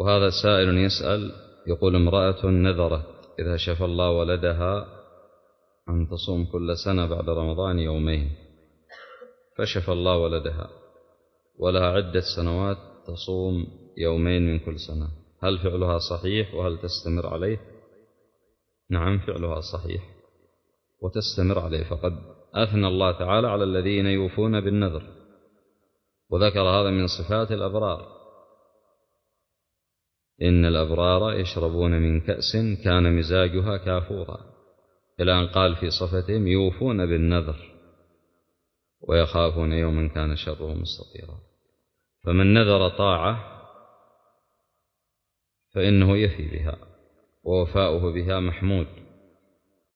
وهذا سائل يسأل يقول: امرأة نذرت إذا شفى الله ولدها أن تصوم كل سنة بعد رمضان يومين، فشفى الله ولدها ولها عدة سنوات تصوم يومين من كل سنة، هل فعلها صحيح وهل تستمر عليه؟ نعم، فعلها صحيح وتستمر عليه، فقد أثنى الله تعالى على الذين يوفون بالنذر، وذكر هذا من صفات الأبرار: إن الأبرار يشربون من كأس كان مزاجها كافورا، إلى أن قال في صفتهم: يوفون بالنذر ويخافون يوما كان شره مستطيرا. فمن نذر طاعة فإنه يفي بها، ووفاؤه بها محمود،